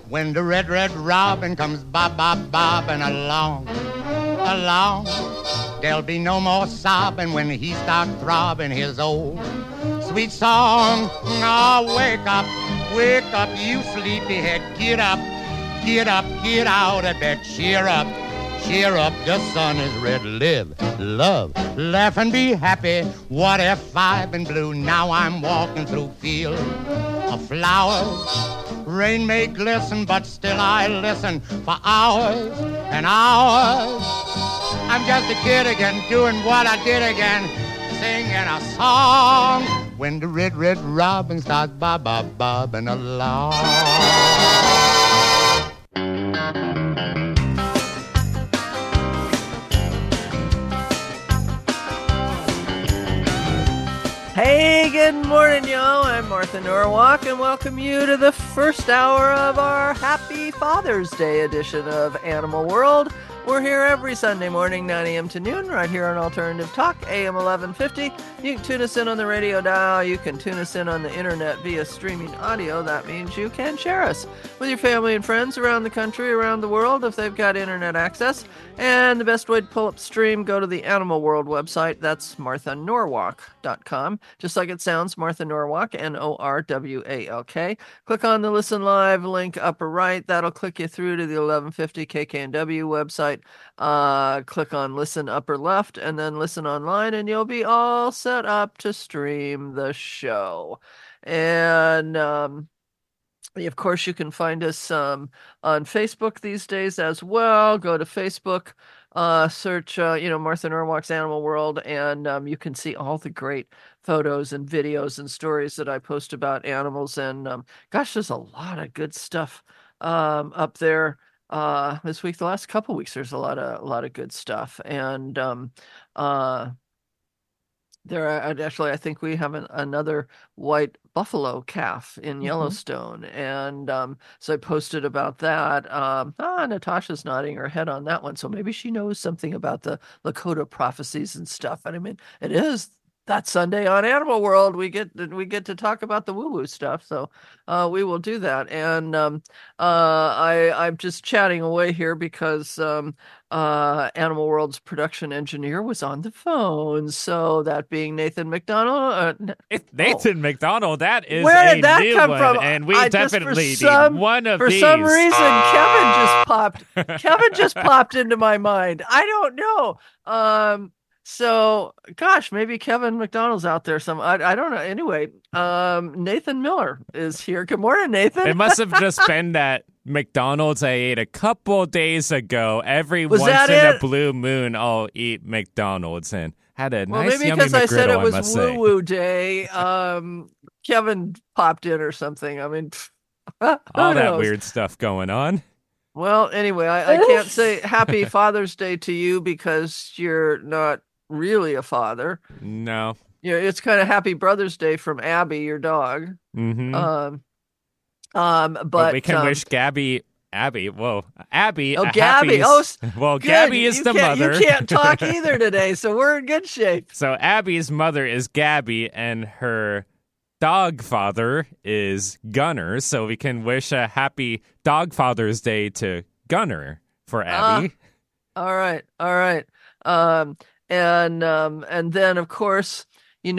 When the red, red robin comes bobbing along, along, there'll be no more sobbing when he starts throbbing his old sweet song. Oh, wake up, you sleepyhead, get up, get up, get out of bed, cheer up, the sun is red, live, love, laugh and be happy. What if I've been blue? Now I'm walking through fields of flowers. Rain may glisten, but still I listen for hours and hours. I'm just a kid again, doing what I did again, singing a song. When the red, red robin starts bobbing along. Hey, good morning, y'all. I'm Martha Norwalk, and welcome you to the first hour of our Happy Father's Day edition of Animal World. We're here every Sunday morning, 9 a.m. to noon, right here on Alternative Talk, AM 1150. You can tune us in on the radio dial. You can tune us in on the internet via streaming audio. That means you can share us with your family and friends around the country, around the world, if they've got internet access. And the best way to pull up stream, go to the Animal World website. That's marthanorwalk.com. Just like it sounds, Martha Norwalk, Norwalk. Click on the Listen Live link upper right. That'll click you through to the 1150 KKNW website. Click on Listen upper left and then Listen online, and you'll be all set up to stream the show. And of course, you can find us on Facebook these days as well. Go to Facebook, search Martha Norwalk's Animal World, and you can see all the great photos and videos and stories that I post about animals. And gosh, there's a lot of good stuff up there. This week, the last couple weeks, there's a lot of good stuff. And I think we have another white buffalo calf in Yellowstone. And so I posted about that. Natasha's nodding her head on that one. So maybe she knows something about the Lakota prophecies and stuff. And I mean, it is that Sunday on Animal World. We get to talk about the woo-woo stuff. So we will do that. And I'm just chatting away here because Animal World's production engineer was on the phone. So that being Nathan McDonald. It's Nathan McDonald. That is where did that new come one, from? and we definitely need one of for these. For some reason, Kevin just popped into my mind. I don't know. So, gosh, maybe Kevin McDonald's out there. I don't know. Anyway, Nathan Miller is here. Good morning, Nathan. It must have just been that McDonald's I ate a couple days ago. Every once in a blue moon, I'll eat McDonald's and had a nice maybe yummy because I said it McGriddle, was woo-woo day. Kevin popped in or something. I mean, all that weird stuff going on. Well, anyway, I can't say Happy Father's Day to you because you're not really a father. No. It's kind of Happy Brother's Day from Abby, your dog. Mm-hmm. But we can wish Abby. Oh, Gabby. Well, good. Gabby is the mother. You can't talk either today, so we're in good shape. So Abby's mother is Gabby, and her dog father is Gunner. So we can wish a happy Dog Father's Day to Gunner for Abby. All right. And then of course, we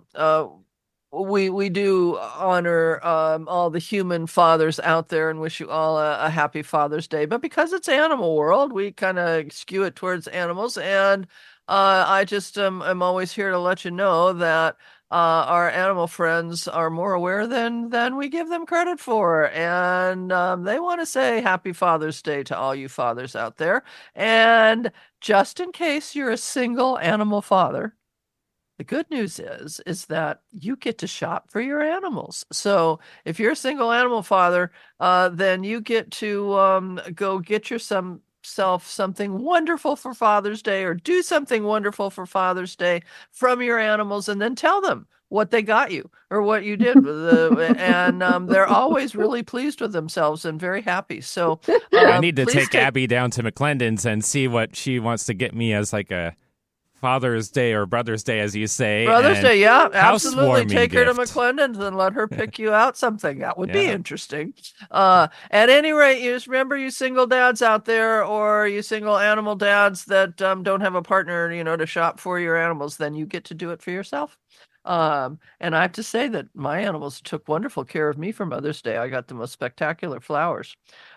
do honor all the human fathers out there and wish you all a happy Father's Day. But because it's Animal World, we kind of skew it towards animals. And I just am always here to let you know that our animal friends are more aware than we give them credit for. And they want to say Happy Father's Day to all you fathers out there. And just in case you're a single animal father, the good news is that you get to shop for your animals. So if you're a single animal father, then you get to go get yourself something wonderful for Father's Day, or do something wonderful for Father's Day from your animals, and then tell them what they got you or what you did and they're always really pleased with themselves and very happy. So I need to take Abby down to McClendon's and see what she wants to get me as like a Father's Day or Brother's Day, as you say. Brother's and Day, yeah, absolutely. housewarming Take her to gift. McClendon's and let her pick you out something. That would be Yeah. interesting. At any rate, you just remember, you single dads out there, or you single animal dads that don't have a partner, to shop for your animals, then you get to do it for yourself. And I have to say that my animals took wonderful care of me for Mother's Day. I got the most spectacular flowers.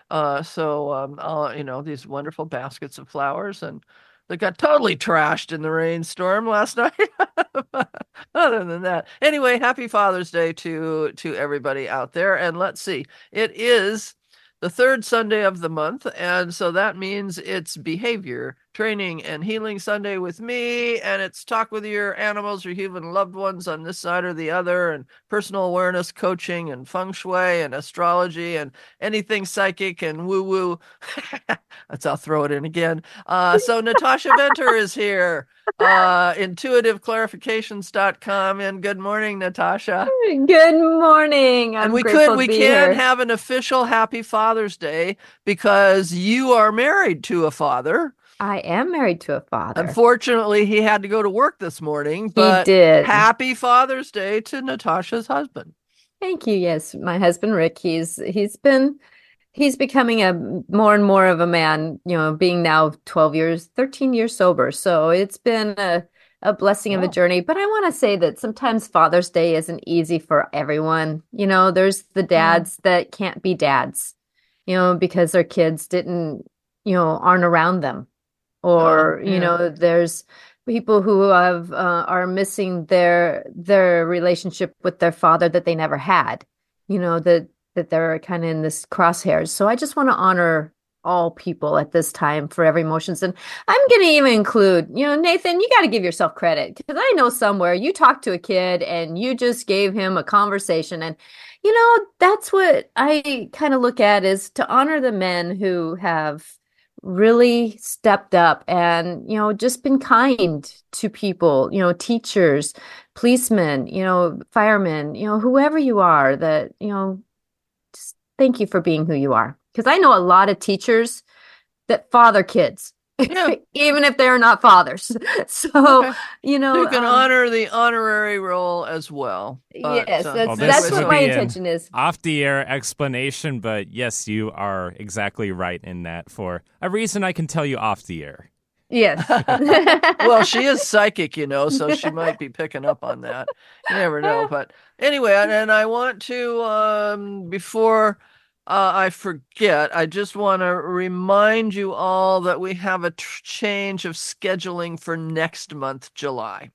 These wonderful baskets of flowers, and they got totally trashed in the rainstorm last night. Other than that, anyway, happy Father's Day to everybody out there. And let's see, it is the third Sunday of the month, and so that means it's behavior training and healing Sunday with me, and it's talk with your animals or even loved ones on this side or the other, and personal awareness coaching and feng shui and astrology and anything psychic and woo woo. I'll throw it in again. So Natasha Venter is here, intuitiveclarifications.com, and good morning, Natasha. Good morning. And I'm we grateful can to be here. have an official Happy Father's Day because you are married to a father. I am married to a father. Unfortunately, he had to go to work this morning, He but did. Happy Father's Day to Natasha's husband. Thank you. Yes, my husband Rick, he's becoming a more and more of a man, being now 13 years sober. So it's been a blessing of a journey. But I want to say that sometimes Father's Day isn't easy for everyone. There's the dads that can't be dads, because their kids aren't around them. Or, there's people who are missing their relationship with their father that they never had, that they're kind of in this crosshairs. So I just want to honor all people at this time for every emotions. And I'm going to even include, Nathan, you got to give yourself credit, because I know somewhere you talked to a kid and you just gave him a conversation. And, that's what I kind of look at, is to honor the men who have really stepped up and, just been kind to people, teachers, policemen, firemen, whoever you are, that, just thank you for being who you are. Because I know a lot of teachers that father kids, even if they're not fathers. So, okay. You can honor the honorary role as well. But, yes, that's what my intention is. Off the air explanation, but yes, you are exactly right in that, for a reason I can tell you off the air. Yes. Well, she is psychic, so she might be picking up on that. You never know. But anyway, and I want to, before I forget, I just want to remind you all that we have a change of scheduling for next month, July.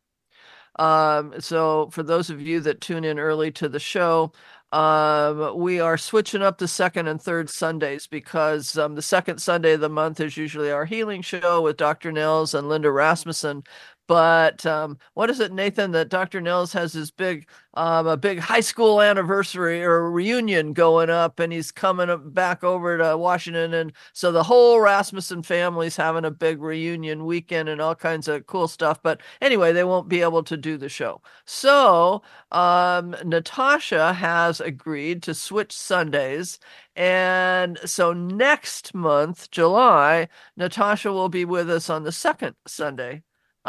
So for those of you that tune in early to the show, we are switching up the second and third Sundays, because the second Sunday of the month is usually our healing show with Dr. Nils and Linda Rasmussen. But what is it, Nathan, that Dr. Nils has his a big high school anniversary or reunion going up, and he's coming back over to Washington. And so the whole Rasmussen family's having a big reunion weekend and all kinds of cool stuff. But anyway, they won't be able to do the show. So Natasha has agreed to switch Sundays. And so next month, July, Natasha will be with us on the second Sunday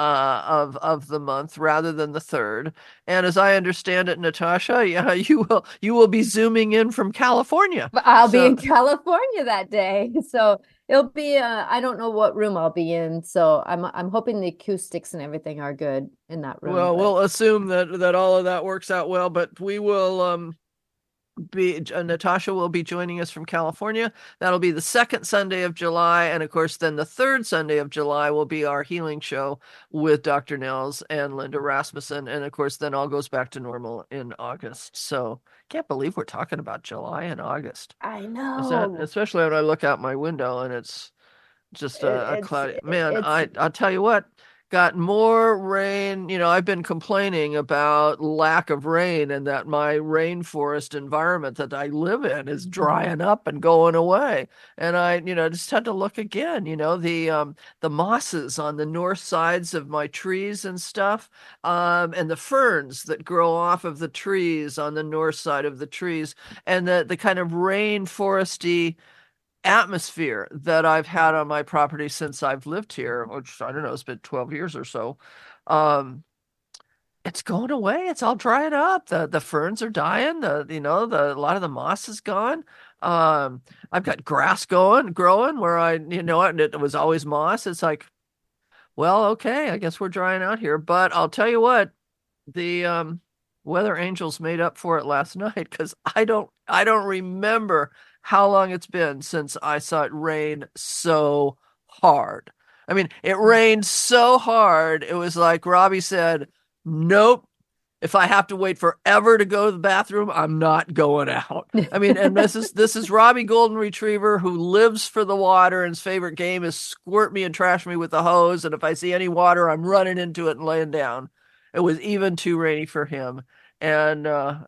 of the month rather than the third. And as I understand it, Natasha, you will be zooming in from California. I'll be in California that day, so it'll be I don't know what room I'll be in, so I'm hoping the acoustics and everything are good in that room. Well, we'll assume that all of that works out well, but we will Natasha will be joining us from California. That'll be the second Sunday of July, and of course then the third Sunday of July will be our healing show with Dr. Nils and Linda Rasmussen, and of course then all goes back to normal in August. So can't believe we're talking about July and August. I know, especially when I look out my window and it's just a cloudy man. I'll tell you what, got more rain. I've been complaining about lack of rain, and that my rainforest environment that I live in is drying up and going away. And I, just had to look again, the mosses on the north sides of my trees and stuff, and the ferns that grow off of the trees on the north side of the trees, and the kind of rainforesty atmosphere that I've had on my property since I've lived here, which I don't know, it's been 12 years or so. Um, it's going away. It's all drying up. The ferns are dying. A lot of the moss is gone. I've got grass growing where and it was always moss. It's like, well, okay, I guess we're drying out here. But I'll tell you what, the weather angels made up for it last night because I don't remember how long it's been since I saw it rain so hard. I mean, it rained so hard. It was like Robbie said, nope. If I have to wait forever to go to the bathroom, I'm not going out. I mean, and this is Robbie Golden Retriever who lives for the water and his favorite game is squirt me and trash me with a hose. And if I see any water, I'm running into it and laying down. It was even too rainy for him. And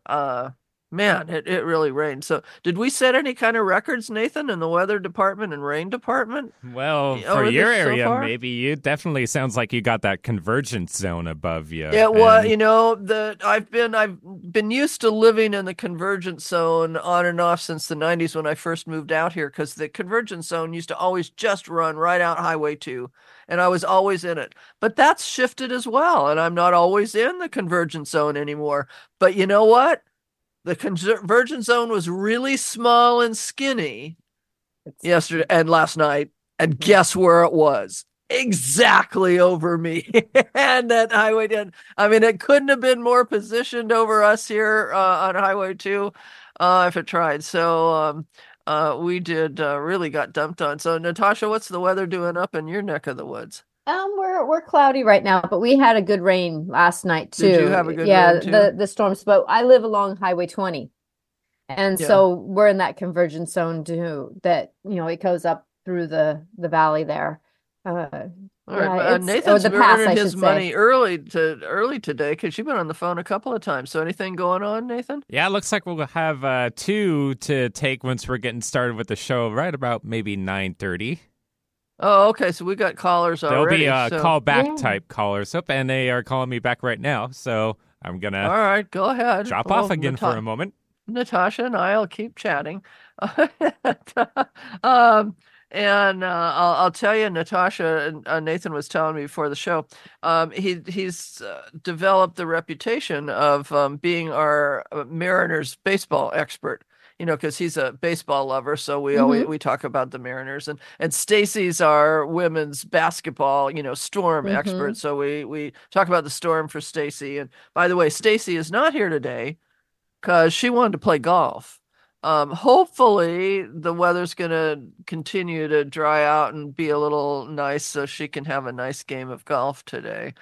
man, it really rained. So did we set any kind of records, Nathan, in the weather department and rain department? Well, for your area, maybe you definitely sounds like you got that convergence zone above you. Yeah, well, I've been used to living in the convergence zone on and off since the 90s when I first moved out here, because the convergence zone used to always just run right out Highway 2, and I was always in it. But that's shifted as well, and I'm not always in the convergence zone anymore. But you know what? The convergence zone was really small and skinny yesterday and last night. And guess where it was? Exactly over me. And that Highway 10. I mean, it couldn't have been more positioned over us here on Highway 2 if it tried. So we did really got dumped on. So, Natasha, what's the weather doing up in your neck of the woods? We're cloudy right now, but we had a good rain last night too. Did you have a good rain too? The storms. But I live along Highway 20, and so we're in that convergence zone too. That it goes up through the valley there. All right, Nathan's earning his money early today because you've been on the phone a couple of times. So anything going on, Nathan? Yeah, it looks like we'll have 2 to take once we're getting started with the show, right about maybe 9:30. Oh, okay. So we got callers already. There'll be callback type callers up, and they are calling me back right now. So I'm gonna. All right, go ahead. Drop off again for a moment. Natasha and I'll keep chatting. And I'll tell you, Natasha, Nathan was telling me before the show, he's developed the reputation of being our Mariners baseball expert. Because he's a baseball lover, so we talk about the Mariners, and Stacy's our women's basketball, Storm expert. So we talk about the Storm for Stacy. And by the way, Stacy is not here today because she wanted to play golf. Hopefully the weather's going to continue to dry out and be a little nice so she can have a nice game of golf today.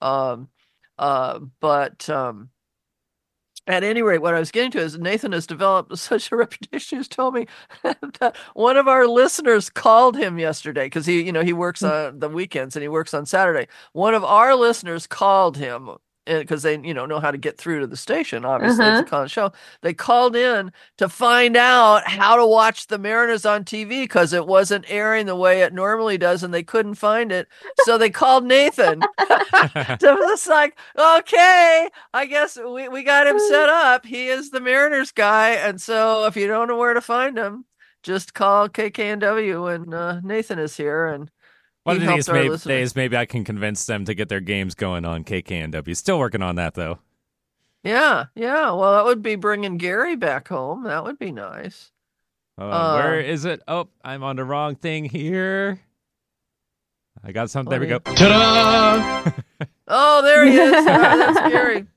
But at any rate, what I was getting to is Nathan has developed such a reputation. He's told me that one of our listeners called him yesterday because he works on the weekends and he works on Saturday. One of our listeners called him because they know how to get through to the station. Obviously, it's a call show. They called in to find out how to watch the Mariners on TV because it wasn't airing the way it normally does, and they couldn't find it. So they called Nathan. So it's like, okay, I guess we got him set up. He is the Mariners guy, and so if you don't know where to find him, just call KKNW, and Nathan is here, and one of these days, maybe I can convince them to get their games going on KKNW. Still working on that, though. Yeah. Well, that would be bringing Gary back home. That would be nice. Where is it? Oh, I'm on the wrong thing here. I got something. There we go. Ta-da! Oh, there he is. That's Gary.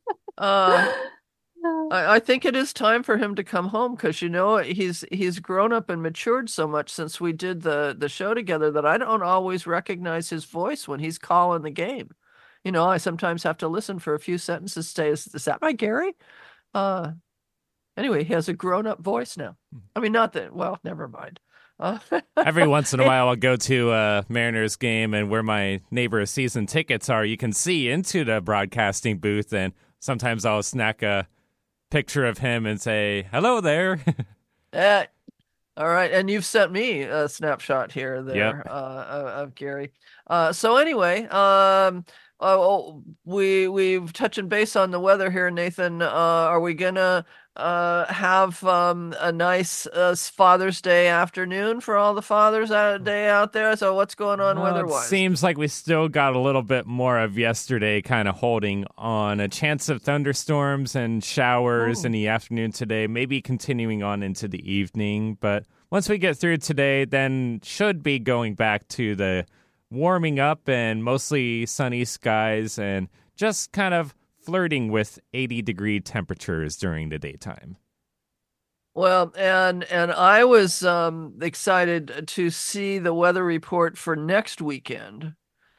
I think it is time for him to come home because he's grown up and matured so much since we did the show together that I don't always recognize his voice when he's calling the game. I sometimes have to listen for a few sentences to say, is that my Gary? Anyway, he has a grown-up voice now. I mean, not that, well, never mind. Every once in a while, I'll go to a Mariners game, and where my neighbor's season tickets are, you can see into the broadcasting booth, and sometimes I'll snack a picture of him and say, hello there. All right. And you've sent me a snapshot here there of Gary. So anyway, we've touching base on the weather here, Nathan. Are we gonna have a nice Father's Day afternoon for all the fathers day out there? So what's going on weather-wise? It seems like we still got a little bit more of yesterday kind of holding on. A chance of thunderstorms and showers in the afternoon today, maybe continuing on into the evening. But once we get through today, then should be going back to the warming up and mostly sunny skies and just kind of flirting with 80-degree temperatures during the daytime. Well, and I was excited to see the weather report for next weekend,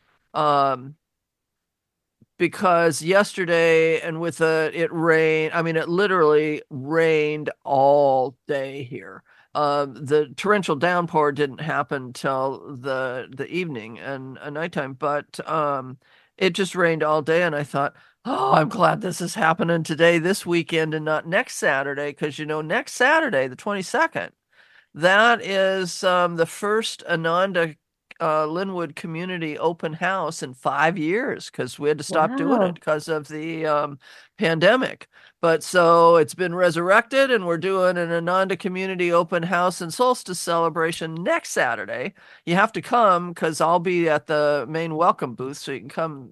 because yesterday and with it rained. I mean, it literally rained all day here. The torrential downpour didn't happen till the evening and nighttime, but it just rained all day, and I thought, oh, I'm glad this is happening today, this weekend, and not next Saturday, because, next Saturday, the 22nd, that is the first Ananda Linwood Community Open House in 5 years, because we had to stop doing it because of the pandemic. But so it's been resurrected, and we're doing an Ananda Community Open House and Solstice celebration next Saturday. You have to come, because I'll be at the main welcome booth, so you can come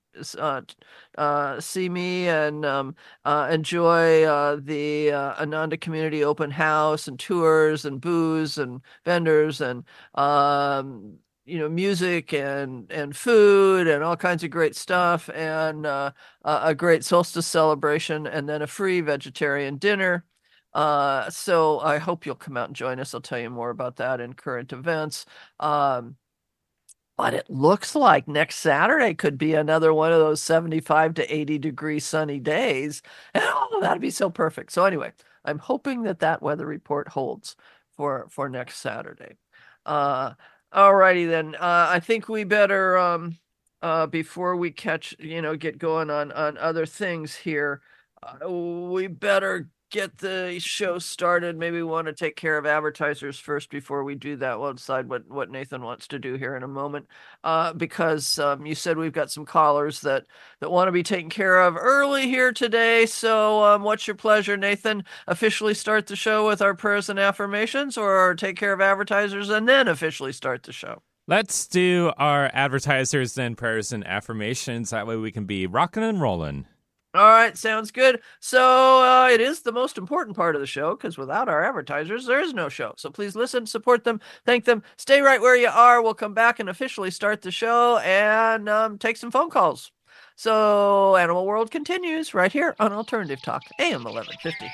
see me and enjoy the Ananda Community Open House and tours and booze and vendors and music and food and all kinds of great stuff, and a great solstice celebration, and then a free vegetarian dinner. So I hope you'll come out and join us. I'll tell you more about that in current events. But it looks like next Saturday could be another one of those 75 to 80 degree sunny days. And that'd be so perfect. So anyway, I'm hoping that weather report holds for next Saturday. Alrighty then. I think we better, before we get going on other things here, we better get the show started. Maybe we want to take care of advertisers first before we do that. We'll decide what Nathan wants to do here in a moment, because you said we've got some callers that want to be taken care of early here today. So what's your pleasure, Nathan? Officially start the show with our prayers and affirmations, or take care of advertisers and then officially start the show? Let's do our advertisers and prayers and affirmations. That way we can be rocking and rolling. All right, sounds good. So it is the most important part of the show, because without our advertisers, there is no show. So please listen, support them, thank them. Stay right where you are. We'll come back and officially start the show and take some phone calls. So Animal World continues right here on Alternative Talk, AM 1150.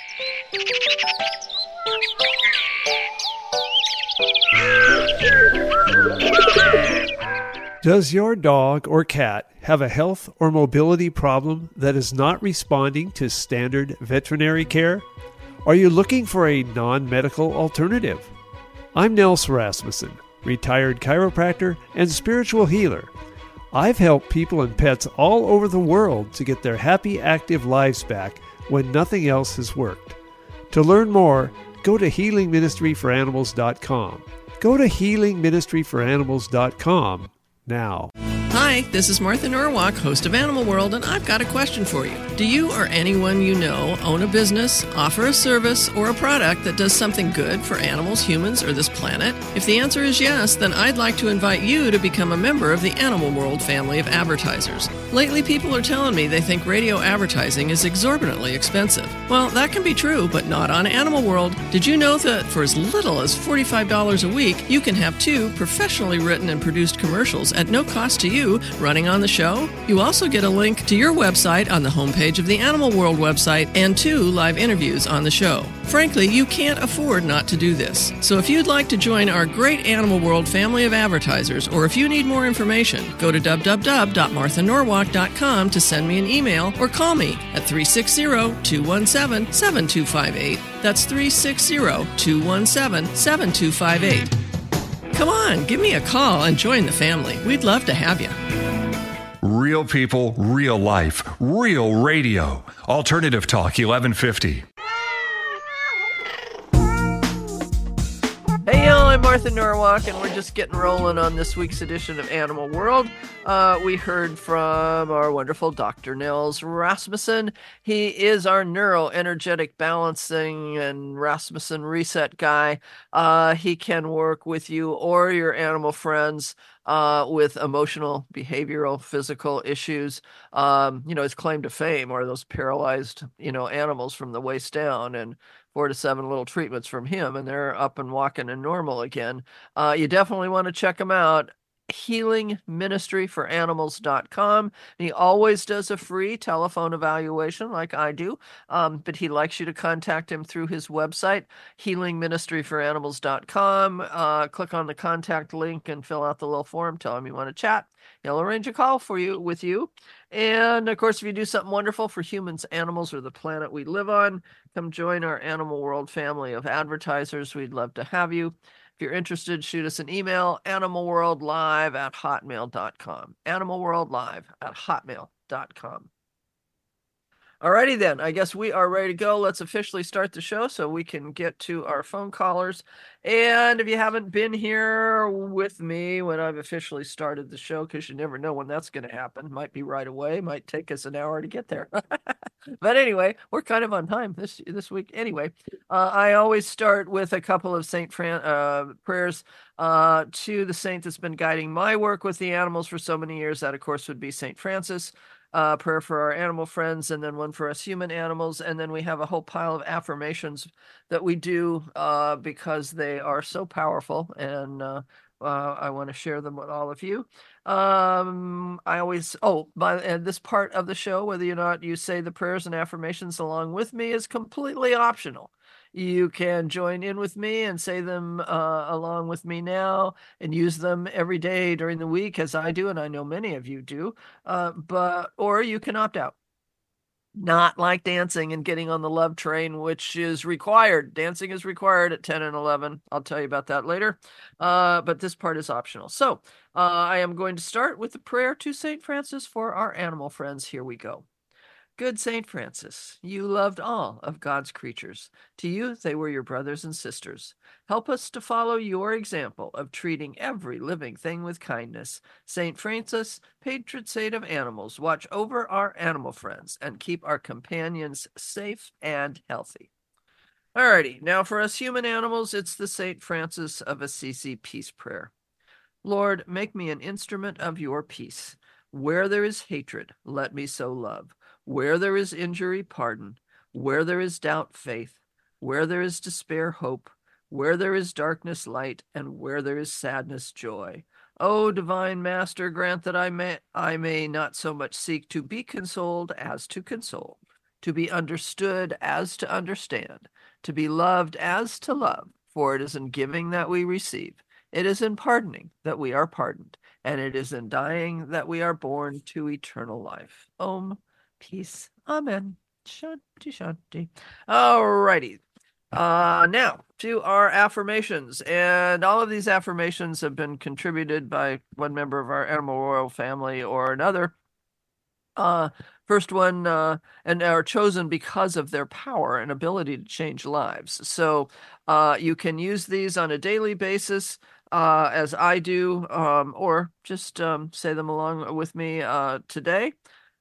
Does your dog or cat have a health or mobility problem that is not responding to standard veterinary care? Are you looking for a non-medical alternative? I'm Nels Rasmussen, retired chiropractor and spiritual healer. I've helped people and pets all over the world to get their happy, active lives back when nothing else has worked. To learn more, go to healingministryforanimals.com. Go to healingministryforanimals.com now. Hi, this is Martha Norwalk, host of Animal World, and I've got a question for you. Do you or anyone you know own a business, offer a service, or a product that does something good for animals, humans, or this planet? If the answer is yes, then I'd like to invite you to become a member of the Animal World family of advertisers. Lately, people are telling me they think radio advertising is exorbitantly expensive. Well, that can be true, but not on Animal World. Did you know that for as little as $45 a week, you can have 2 professionally written and produced commercials at no cost to you running on the show? You also get a link to your website on the homepage of the Animal World website and 2 live interviews on the show. Frankly, you can't afford not to do this. So if you'd like to join our great Animal World family of advertisers, or if you need more information, go to www.marthanorwalk.com to send me an email or call me at 360-217-7258. That's 360-217-7258. Come on, give me a call and join the family. We'd love to have you. Real people, real life, real radio. Alternative Talk 1150. Hey, y'all, I'm I'm Martha Norwalk, and we're just getting rolling on this week's edition of Animal World. We heard from our wonderful Dr. Nils Rasmussen. He is our neuroenergetic balancing and Rasmussen reset guy. He can work with you or your animal friends with emotional, behavioral, physical issues. His claim to fame are those paralyzed, animals from the waist down, and 4 to 7 little treatments from him, and they're up and walking and normal again. You definitely want to check him out. healingministryforanimals.com. He always does a free telephone evaluation like I do, but he likes you to contact him through his website, healingministryforanimals.com. Click on the contact link and fill out the little form. Tell him you want to chat. He'll arrange a call with you. And of course, if you do something wonderful for humans, animals, or the planet we live on, come join our Animal World family of advertisers. We'd love to have you. If you're interested, shoot us an email, animalworldlive@hotmail.com. animalworldlive@hotmail.com. Alrighty then, I guess we are ready to go. Let's officially start the show so we can get to our phone callers. And if you haven't been here with me when I've officially started the show, because you never know when that's going to happen. Might be right away, might take us an hour to get there. But anyway, we're kind of on time this week. Anyway, I always start with a couple of prayers to the saint that's been guiding my work with the animals for so many years. That, of course, would be St. Francis. Prayer for our animal friends, and then one for us human animals. And then we have a whole pile of affirmations that we do because they are so powerful, and I want to share them with all of you. This part of the show, whether or not you say the prayers and affirmations along with me, is completely optional. You can join in with me and say them along with me now and use them every day during the week, as I do, and I know many of you do. Or you can opt out. Not like dancing and getting on the love train, which is required. Dancing is required at 10 and 11. I'll tell you about that later. But this part is optional. So I am going to start with the prayer to St. Francis for our animal friends. Here we go. Good St. Francis, you loved all of God's creatures. To you, they were your brothers and sisters. Help us to follow your example of treating every living thing with kindness. St. Francis, patron saint of animals, watch over our animal friends and keep our companions safe and healthy. Alrighty, now for us human animals, it's the St. Francis of Assisi peace prayer. Lord, make me an instrument of your peace. Where there is hatred, let me sow love. Where there is injury, pardon. Where there is doubt, faith. Where there is despair, hope. Where there is darkness, light. And where there is sadness, joy. O divine Master, grant that I may not so much seek to be consoled as to console, to be understood as to understand, to be loved as to love. For it is in giving that we receive. It is in pardoning that we are pardoned. And it is in dying that we are born to eternal life. Om. Peace. Amen. Shanti, shanti. Alrighty. Now to our affirmations, and all of these affirmations have been contributed by one member of our Animal Royal family or another. First one, and are chosen because of their power and ability to change lives. So you can use these on a daily basis, as I do, or just say them along with me today.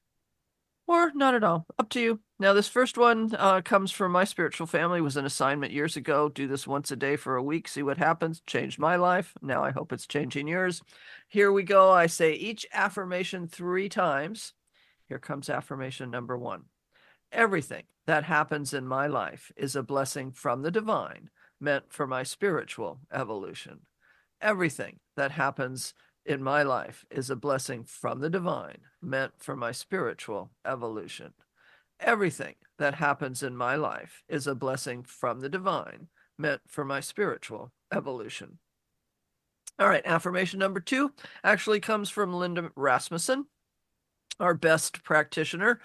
Or not at all. Up to you. Now, this first one comes from my spiritual family. It was an assignment years ago. Do this once a day for a week. See what happens. Changed my life. Now I hope it's changing yours. Here we go. I say each affirmation 3 times. Here comes affirmation number 1. Everything that happens in my life is a blessing from the divine, meant for my spiritual evolution. Everything that happens in my life is a blessing from the divine, meant for my spiritual evolution. Everything that happens in my life is a blessing from the divine, meant for my spiritual evolution. All right, affirmation number 2 actually comes from Linda Rasmussen, our best practitioner.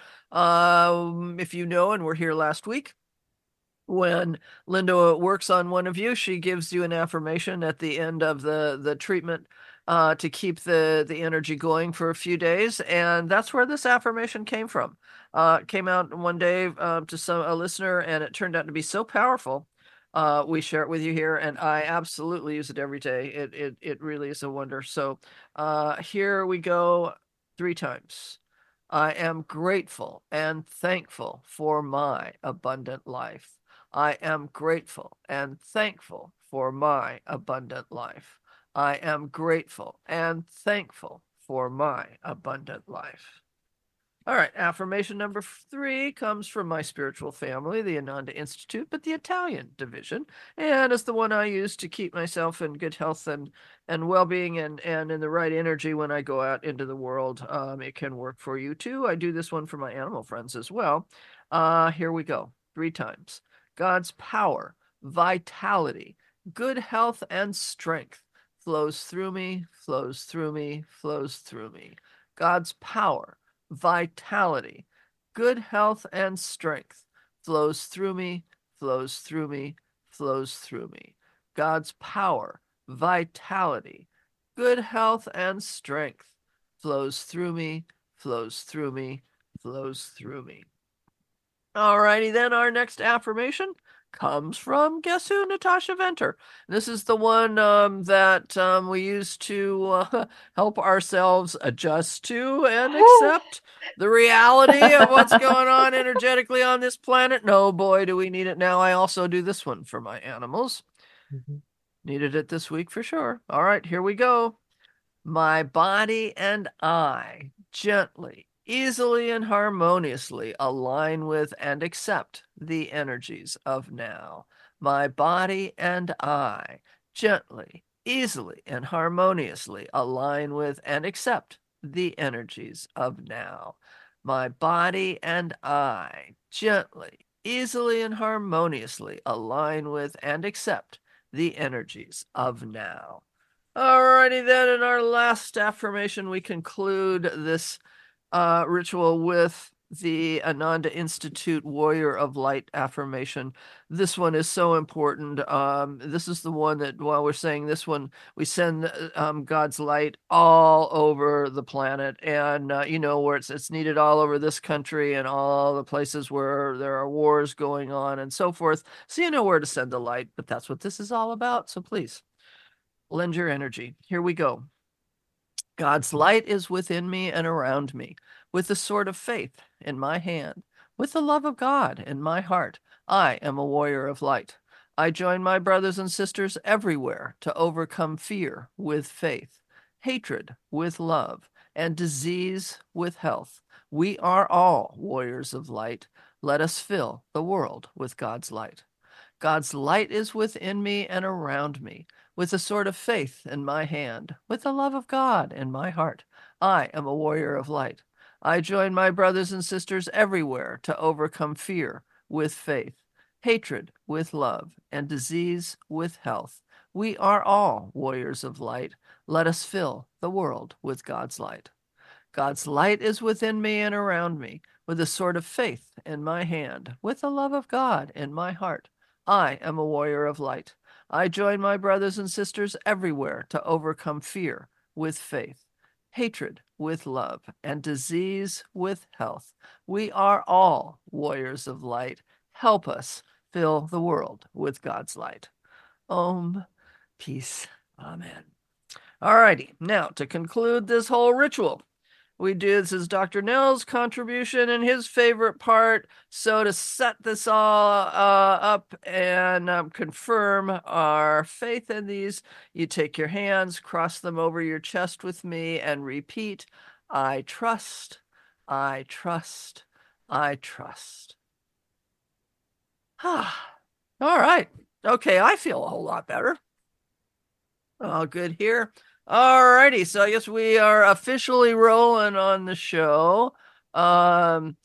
If you know, and were here last week, when Linda works on one of you, she gives you an affirmation at the end of the treatment to keep the energy going for a few days. And that's where this affirmation came from. It came out one day to a listener, and it turned out to be so powerful we share it with you here, and I absolutely use it every day. It really is a wonder. So here we go 3 times. I am grateful and thankful for my abundant life. I am grateful and thankful for my abundant life. I am grateful and thankful for my abundant life. All right, affirmation number 3 comes from my spiritual family, the Ananda Institute, but the Italian division, and it's the one I use to keep myself in good health and well-being and in the right energy when I go out into the world. It can work for you too. I do this one for my animal friends as well. Here we go, 3 times. God's power, vitality, good health, and strength flows through me, flows through me, flows through me. God's power, vitality, good health, and strength flows through me, flows through me, flows through me. God's power, vitality, good health, and strength flows through me, flows through me, flows through me. All righty, then our next affirmation comes from, guess who? Natasha Venter. This is the one that we use to help ourselves adjust to and accept the reality of what's going on energetically on this planet. No, boy, do we need it now. I also do this one for my animals. Needed it this week for sure. All right, here we go. My body and I gently, easily, and harmoniously align with and accept the energies of now. My body and I gently, easily, and harmoniously align with and accept the energies of now. My body and I gently, easily, and harmoniously align with and accept the energies of now. Alrighty then, in our last affirmation, we conclude this ritual with the Ananda Institute Warrior of Light affirmation. This one is so important. This is the one that, while we're saying this one, we send God's light all over the planet, and where it's needed all over this country and all the places where there are wars going on and so forth. So you know where to send the light, but that's what this is all about. So please lend your energy. Here we go. God's light is within me and around me, with the sword of faith in my hand, with the love of God in my heart. I am a warrior of light. I join my brothers and sisters everywhere to overcome fear with faith, hatred with love, and disease with health. We are all warriors of light. Let us fill the world with God's light. God's light is within me and around me, with the sword of faith in my hand, with the love of God in my heart. I am a warrior of light. I join my brothers and sisters everywhere to overcome fear with faith, hatred with love, and disease with health. We are all warriors of light. Let us fill the world with God's light. God's light is within me and around me, with the sword of faith in my hand, with the love of God in my heart. I am a warrior of light. I join my brothers and sisters everywhere to overcome fear with faith, hatred with love, and disease with health. We are all warriors of light. Help us fill the world with God's light. Om, peace, amen. All righty, now to conclude this whole ritual, this is Dr. Nell's contribution and his favorite part. So to set this all up and confirm our faith in these, you take your hands, cross them over your chest with me, and repeat, I trust, I trust, I trust. All right. Okay, I feel a whole lot better. All good here. Alrighty, so I guess we are officially rolling on the show. And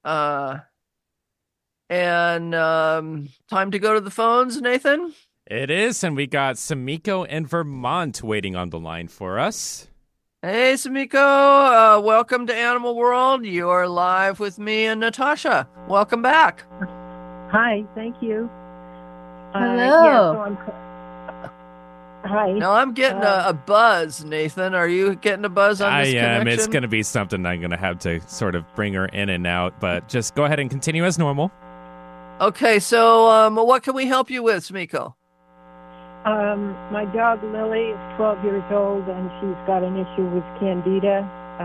time to go to the phones, Nathan? It is, and we got Samiko in Vermont waiting on the line for us. Hey, Samiko, welcome to Animal World. You are live with me and Natasha. Welcome back. Hi, thank you. Hello. Hi. Now I'm getting a buzz, Nathan. Are you getting a buzz on this connection? It's going to be something I'm going to have to sort of bring her in and out, but just go ahead and continue as normal. Okay, so what can we help you with, Smiko? My dog Lily is 12 years old, and she's got an issue with candida.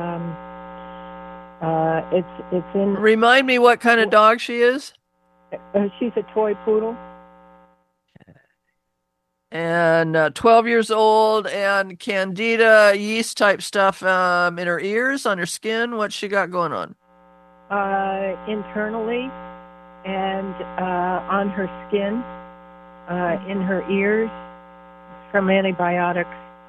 It's in. Remind me what kind of dog she is. She's a toy poodle. And 12 years old, and candida, yeast type stuff in her ears, on her skin. What's she got going on? Internally, and on her skin, in her ears, from antibiotics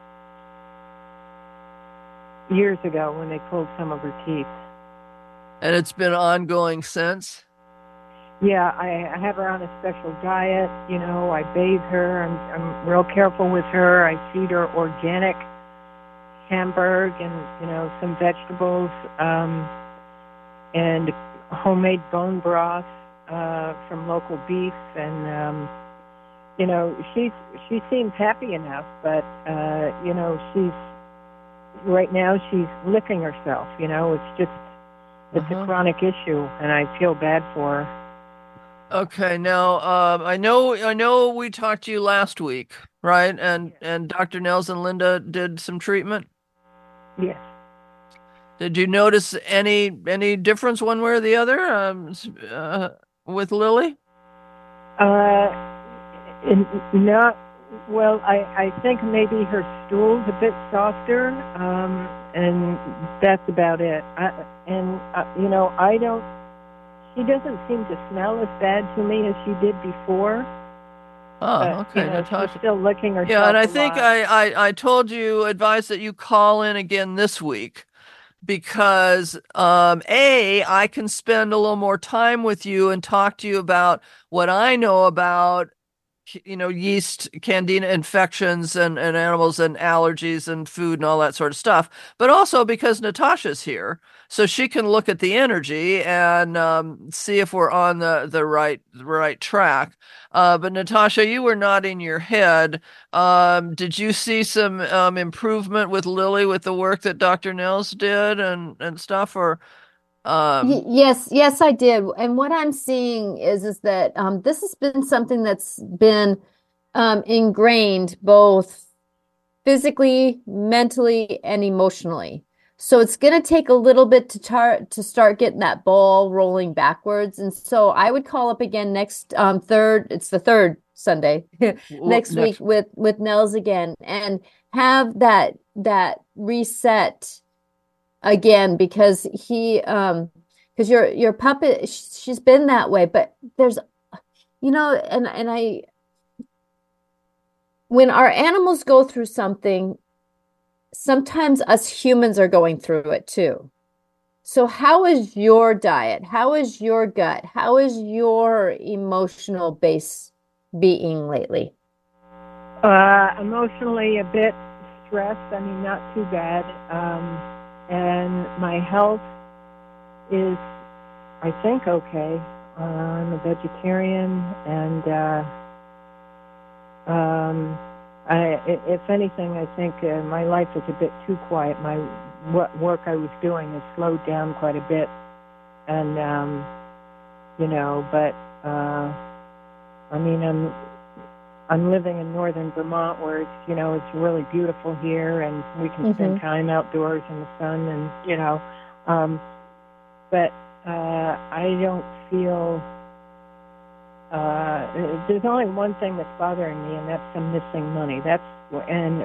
years ago when they pulled some of her teeth. And it's been ongoing since? Yeah, I have her on a special diet. You know, I bathe her. I'm real careful with her. I feed her organic hamburg and, you know, some vegetables, and homemade bone broth from local beef. And, you know, she seems happy enough, but, you know, right now she's licking herself. You know, it's a chronic issue, and I feel bad for her. Okay, now I know we talked to you last week, right? And Dr. Nels and Linda did some treatment. Yes. Did you notice any difference one way or the other with Lily? Not well. I think maybe her stool's a bit softer, and that's about it. You know, I don't. She doesn't seem to smell as bad to me as she did before. Oh, okay. You know, she's still licking herself. Yeah, and I think I told you, advised that you call in again this week because I can spend a little more time with you and talk to you about what I know about, you know, yeast, candida infections and animals and allergies and food and all that sort of stuff. But also because Natasha's here, so she can look at the energy and see if we're on the right track. But Natasha, you were nodding your head. Did you see some improvement with Lily with the work that Dr. Nels did and stuff? Or Yes, I did. And what I'm seeing is that this has been something that's been ingrained both physically, mentally, and emotionally. So it's going to take a little bit to start getting that ball rolling backwards. And so I would call up again next it's the third Sunday next week with Nels again, and have that reset again, because because your puppet, she's been that way, but there's, you know, and I, when our animals go through something, sometimes us humans are going through it too. So how is your diet? How is your gut? How is your emotional base being lately? Emotionally a bit stressed. I mean, not too bad. And my health is, I think, okay. I'm a vegetarian, and if anything, I think my life is a bit too quiet. What work I was doing has slowed down quite a bit, and you know. But I mean, I'm living in northern Vermont, where it's, you know, it's really beautiful here, and we can spend time outdoors in the sun, and, you know, but I don't feel, there's only one thing that's bothering me, and that's some missing money. And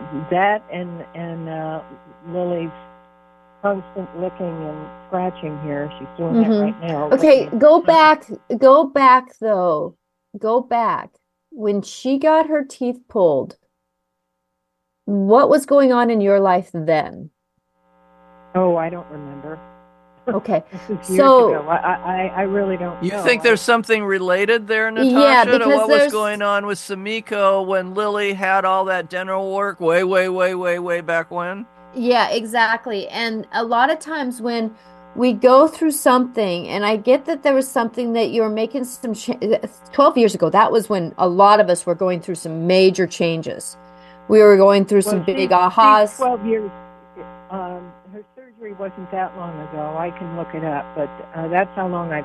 Lily's constant licking and scratching here. She's doing that right now. Okay, go back though. Go back. When she got her teeth pulled, what was going on in your life then? Oh, I don't remember. Okay. This is years ago. I really don't know. You think there's something related there, Natasha, yeah, to what was going on with Smiko when Lily had all that dental work way back when? Yeah, exactly. And a lot of times when we go through something, and I get that there was something that you were making 12 years ago. That was when a lot of us were going through some major changes. We were going through some big ahas. 12 years. Her surgery wasn't that long ago. I can look it up, but that's how long I've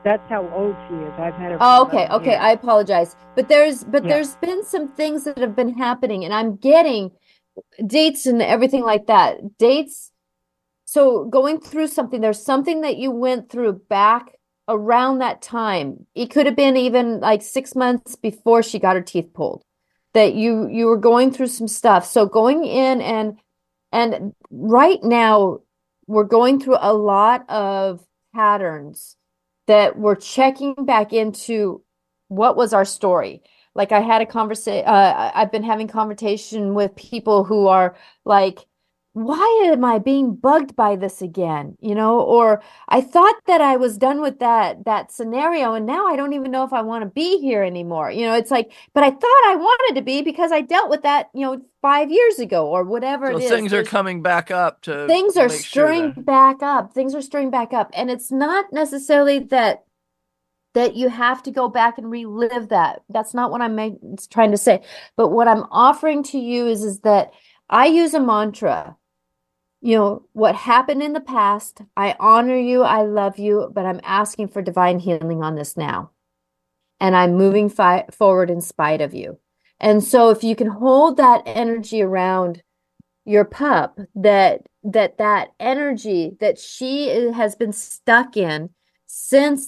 That's how old she is. I've had her for Oh, okay, 11 okay. years. I apologize. But there's Yeah. been some things that have been happening, and I'm getting dates and everything like that. Dates. So going through something, there's something that you went through back around that time. It could have been even like 6 months before she got her teeth pulled, that you were going through some stuff. So going in and right now we're going through a lot of patterns that we're checking back into what was our story. Like I had a conversation, I've been having conversation with people who are like, why am I being bugged by this again? You know, or I thought that I was done with that scenario, and now I don't even know if I want to be here anymore. You know, it's like, but I thought I wanted to be because I dealt with that, 5 years ago or whatever So it is. things are coming back up to Things are make sure stirring that... back up. Things are stirring back up, and it's not necessarily that you have to go back and relive that. That's not what I'm trying to say. But what I'm offering to you is that I use a mantra. What happened in the past, I honor you, I love you, but I'm asking for divine healing on this now. And I'm moving forward in spite of you. And so if you can hold that energy around your pup, that energy that she has been stuck in since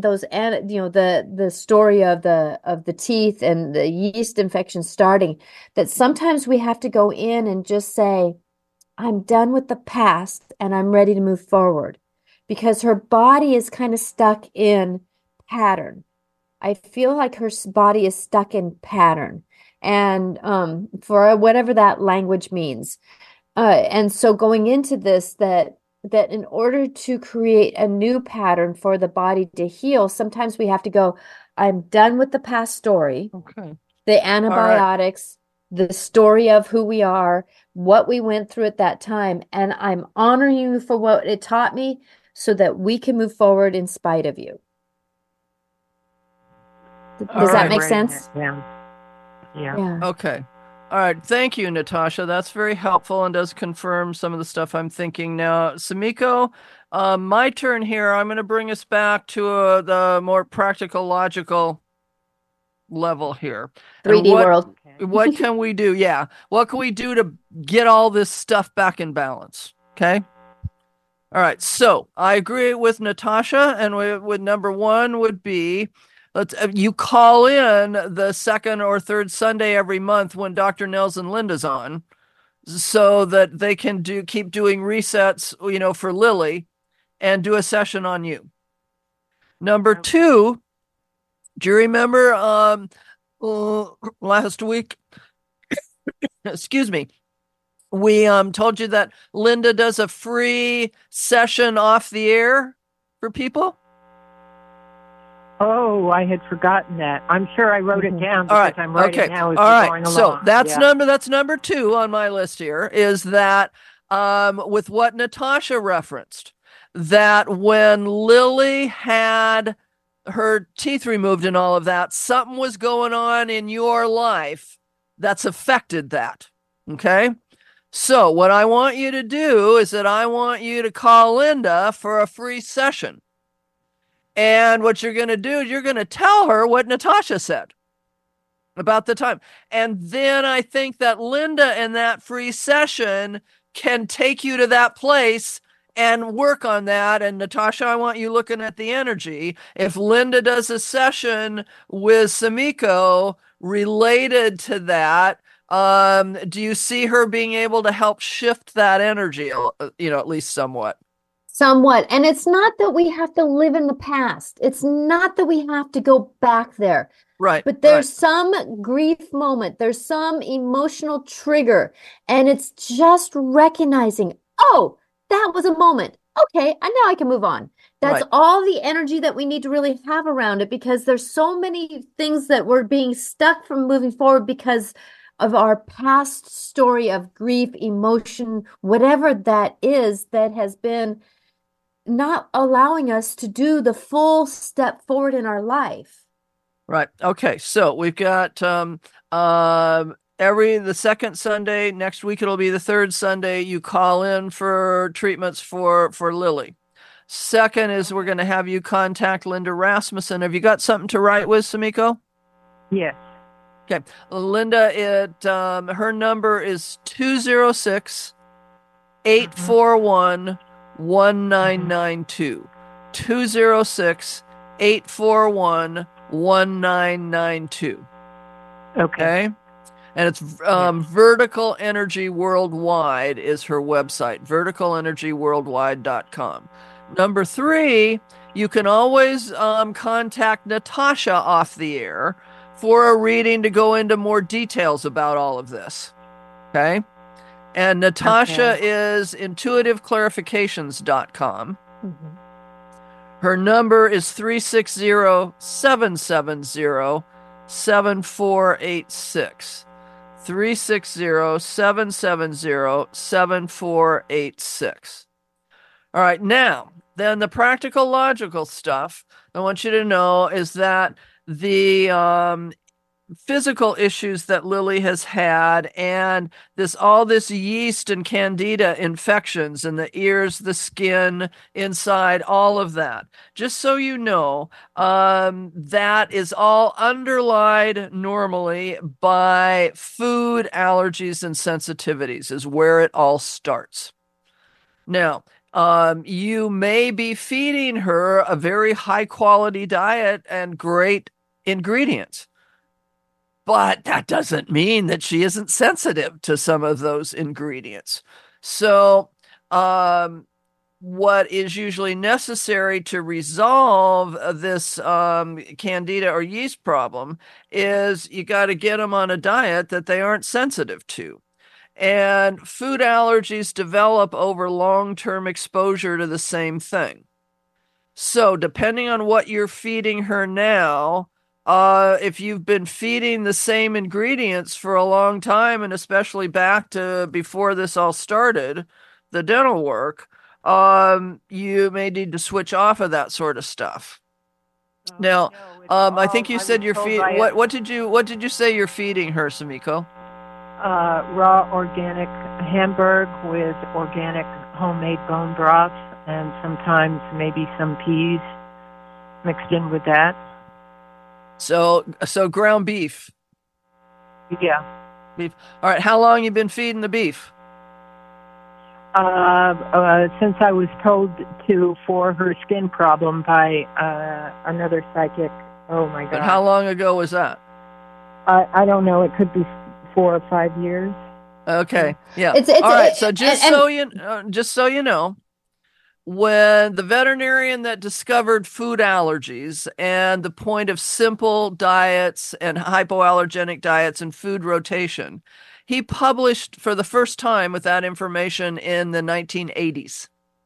the story of the teeth and the yeast infection starting, that sometimes we have to go in and just say, I'm done with the past and I'm ready to move forward, because her body is kind of stuck in pattern. I feel like her body is stuck in pattern, and for whatever that language means. And so going into this, that in order to create a new pattern for the body to heal, sometimes we have to go, I'm done with the past story, Okay. the antibiotics, the story of who we are, what we went through at that time, and I'm honoring you for what it taught me so that we can move forward in spite of you. Does that make sense? Yeah. Yeah. Okay. All right. Thank you, Natasha. That's very helpful and does confirm some of the stuff I'm thinking now. Sumiko, my turn here. I'm going to bring us back to the more practical, logical level here. 3D world. What can we do? Yeah. What can we do to get all this stuff back in balance? Okay. All right. So I agree with Natasha, and with number one would be, you call in the second or third Sunday every month when Dr. Nels and Linda's on, so that they can keep doing resets, for Lily, and do a session on you. Number two, do you remember last week? Excuse me. We told you that Linda does a free session off the air for people. Oh, I had forgotten that. I'm sure I wrote it down because I'm writing now as we're going along. So that's number two on my list here, is that with what Natasha referenced, that when Lily had her teeth removed and all of that, something was going on in your life that's affected that. Okay. So what I want you to do is that I want you to call Linda for a free session. And what you're going to do is you're going to tell her what Natasha said about the time. And then I think that Linda in that free session can take you to that place and work on that. And Natasha, I want you looking at the energy. If Linda does a session with Sumiko related to that, do you see her being able to help shift that energy, at least somewhat? Somewhat. And it's not that we have to live in the past. It's not that we have to go back there. Right. But there's some grief moment. There's some emotional trigger. And it's just recognizing, oh, that was a moment. Okay, and now I can move on. That's all the energy that we need to really have around it, because there's so many things that we're being stuck from moving forward because of our past story of grief, emotion, whatever that is, that has been not allowing us to do the full step forward in our life. Right. Okay. So we've got the second Sunday. Next week it'll be the third Sunday. You call in for treatments for Lily. Second is we're going to have you contact Linda Rasmussen. Have you got something to write with, Sumiko? Yes. Okay. Linda, her number is 206 841 1992. 206 841 1992. Okay. And it's Vertical Energy Worldwide is her website, verticalenergyworldwide.com. Number 3, you can always contact Natasha off the air for a reading to go into more details about all of this. Okay? And Natasha is intuitiveclarifications.com. Mm-hmm. Her number is 360-770-7486. 360-770-7486. All right, now, then the practical logical stuff I want you to know is that the physical issues that Lily has had and all this yeast and candida infections in the ears, the skin, inside, all of that. Just so you know, that is all underlined normally by food allergies and sensitivities is where it all starts. Now, you may be feeding her a very high quality diet and great ingredients. But that doesn't mean that she isn't sensitive to some of those ingredients. So, what is usually necessary to resolve this candida or yeast problem is you got to get them on a diet that they aren't sensitive to. And food allergies develop over long-term exposure to the same thing. So, depending on what you're feeding her now, if you've been feeding the same ingredients for a long time, and especially back to before this all started, the dental work, you may need to switch off of that sort of stuff. Now, I think you said you're feeding. What did you say you're feeding her, Sumiko? Raw organic Hamburg with organic homemade bone broth, and sometimes maybe some peas mixed in with that. So ground beef. Yeah. Beef. All right. How long you been feeding the beef? Since I was told to for her skin problem by another psychic. Oh my God. But how long ago was that? I don't know. It could be 4 or 5 years. Okay. Yeah. It's all right. So just so you know, when the veterinarian that discovered food allergies and the point of simple diets and hypoallergenic diets and food rotation, he published for the first time with that information in the 1980s.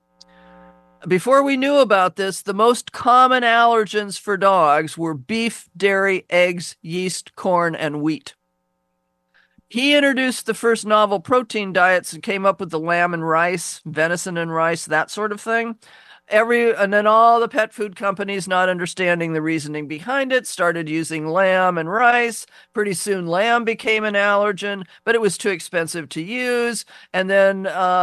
Before we knew about this, the most common allergens for dogs were beef, dairy, eggs, yeast, corn, and wheat. He introduced the first novel protein diets and came up with the lamb and rice, venison and rice, that sort of thing. And then all the pet food companies, not understanding the reasoning behind it, started using lamb and rice. Pretty soon lamb became an allergen, but it was too expensive to use. And then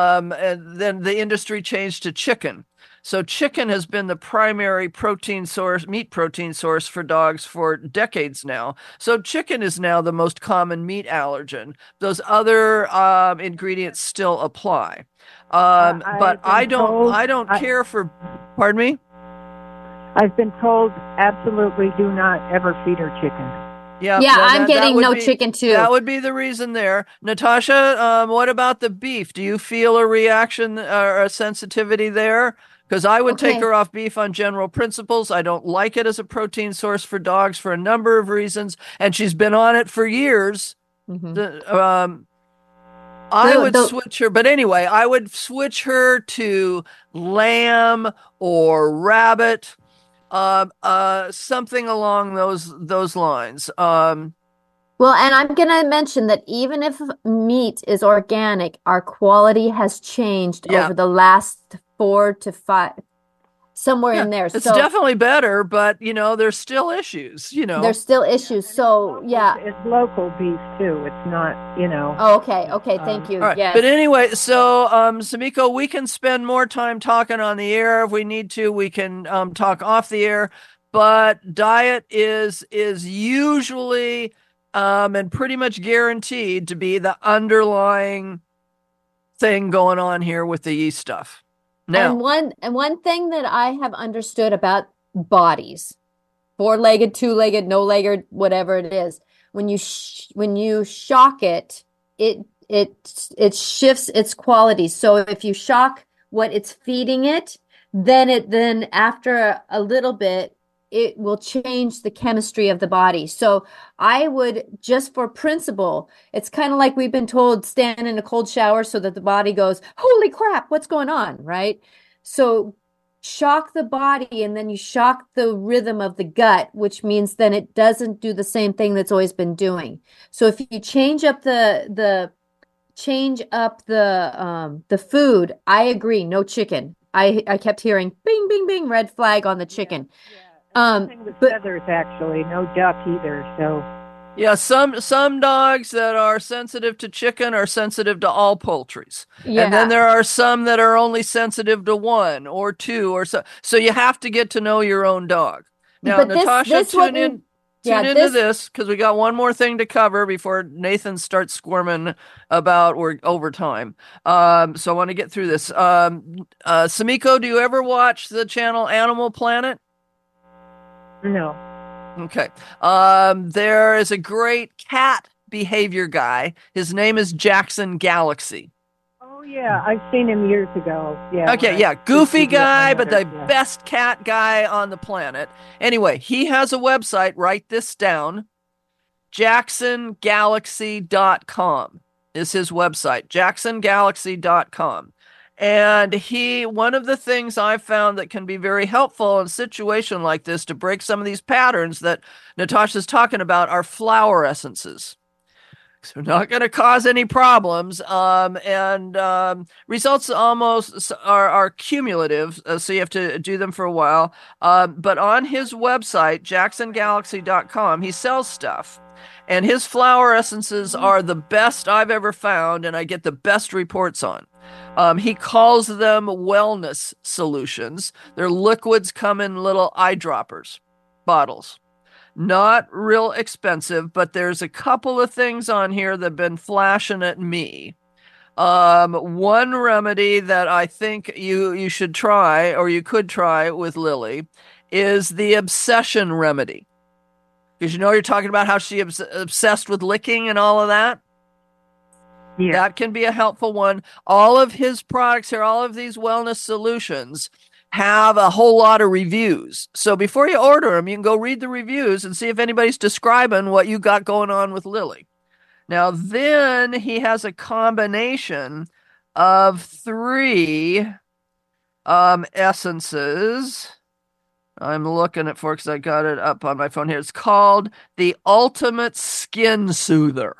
the industry changed to chicken. So chicken has been the primary meat protein source for dogs for decades now. So chicken is now the most common meat allergen. Those other ingredients still apply. But I don't care for, pardon me? I've been told absolutely do not ever feed her chicken. Yeah, I'm getting no chicken too. That would be the reason there. Natasha, what about the beef? Do you feel a reaction or a sensitivity there? Because I would take her off beef on general principles. I don't like it as a protein source for dogs for a number of reasons, and she's been on it for years. Mm-hmm. I would switch her, but anyway, I would switch her to lamb or rabbit, something along those lines. Well, and I'm going to mention that even if meat is organic, our quality has changed over the last 4 to 5 somewhere in there. It's So definitely better, but there's still issues. there's still issues. So yeah. It's local beef too. It's not, Oh, okay. Thank you. All right. Yes. But anyway, so Samiko, we can spend more time talking on the air if we need to. We can talk off the air, but diet is usually and pretty much guaranteed to be the underlying thing going on here with the yeast stuff. Now, and one thing that I have understood about bodies, four-legged, two-legged, no-legged, whatever it is, when you shock it, it shifts its quality. So if you shock what it's feeding it, then after a little bit, it will change the chemistry of the body. So I would, just for principle, it's kind of like we've been told, stand in a cold shower so that the body goes, holy crap, what's going on, right? So shock the body, and then you shock the rhythm of the gut, which means then it doesn't do the same thing that's always been doing. So if you change up the food, I agree, no chicken. I kept hearing bing, bing, bing, red flag on the chicken. Nothing with feathers, actually. No duck either. So yeah, some dogs that are sensitive to chicken are sensitive to all poultries. Yeah. And then there are some that are only sensitive to one or two or so. So you have to get to know your own dog. Now, But Natasha, tune into this because we got one more thing to cover before Nathan starts squirming about we're over time. So I want to get through this. Samiko, do you ever watch the channel Animal Planet? no. Okay. There is a great cat behavior guy. His name is Jackson Galaxy. Oh yeah, I've seen him years ago. Yeah. Okay, yeah, goofy guy, but the best cat guy on the planet. Anyway, he has a website. Write this down. JacksonGalaxy.com is his website. JacksonGalaxy.com. And one of the things I've found that can be very helpful in a situation like this to break some of these patterns that Natasha's talking about are flower essences. So not going to cause any problems. Results almost are cumulative. So you have to do them for a while. But on his website, JacksonGalaxy.com, he sells stuff. And his flower essences are the best I've ever found, and I get the best reports on. He calls them wellness solutions. Their liquids come in little eyedroppers, bottles. Not real expensive, but there's a couple of things on here that have been flashing at me. One remedy that I think you should try, or you could try with Lily, is the obsession remedy. Because you're talking about how she obsessed with licking and all of that. Yeah. That can be a helpful one. All of his products here, all of these wellness solutions have a whole lot of reviews. So before you order them, you can go read the reviews and see if anybody's describing what you got going on with Lily. Now, then he has a combination of 3 essences. I'm looking at because I got it up on my phone here. It's called the Ultimate Skin Soother.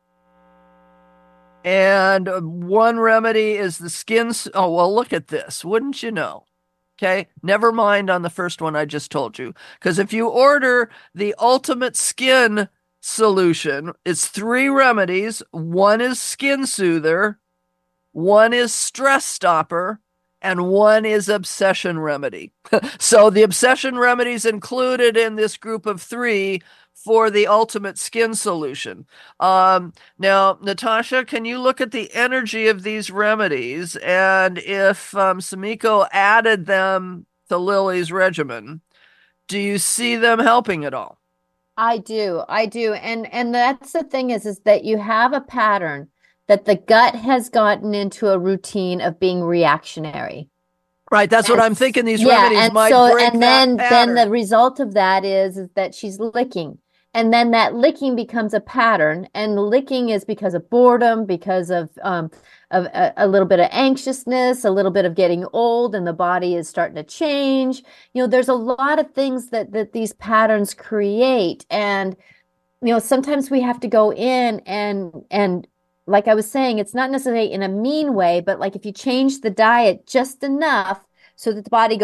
And one remedy is the skin. Oh, well, look at this. Wouldn't you know? Okay. Never mind on the first one I just told you. Because if you order the Ultimate Skin Solution, it's 3 remedies. One is Skin Soother. One is Stress Stopper. And one is Obsession Remedy. So the Obsession Remedy is included in this group of 3 for the Ultimate Skin Solution. Now, Natasha, can you look at the energy of these remedies? And if Samiko added them to Lily's regimen, do you see them helping at all? I do. And that's the thing is that you have a pattern that the gut has gotten into a routine of being reactionary. Right, that's what I'm thinking. These remedies might break that pattern. Then the result of that is that she's licking. And then that licking becomes a pattern, and the licking is because of boredom, because of a little bit of anxiousness, a little bit of getting old, and the body is starting to change. There's a lot of things that these patterns create, and sometimes we have to go in and like I was saying, it's not necessarily in a mean way, but like if you change the diet just enough so that the body goes,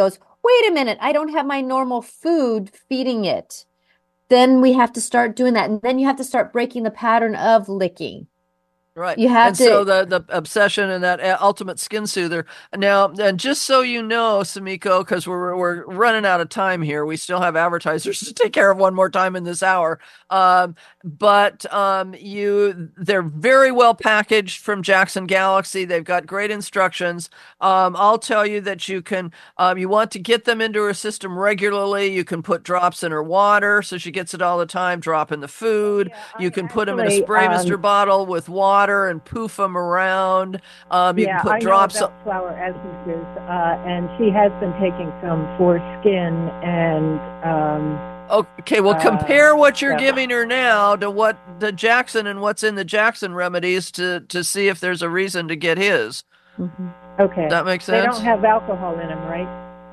wait a minute, I don't have my normal food feeding it. Then we have to start doing that. And then you have to start breaking the pattern of licking. Right. You have so the obsession and that ultimate skin soother. Now, and just so you know, Sumiko, because we're running out of time here, we still have advertisers to take care of one more time in this hour. But they're very well packaged from Jackson Galaxy. They've got great instructions. I'll tell you that you can, you want to get them into her system regularly. You can put drops in her water so she gets it all the time. Drop in the food. You can put them in a spray mister bottle with water and poof them around. You can put drops. Know about flower essences, and she has been taking some for skin and. Okay, well, compare what you're giving her now to what the Jackson and what's in the Jackson remedies to see if there's a reason to get his. Mm-hmm. Okay, that makes sense. They don't have alcohol in them, right?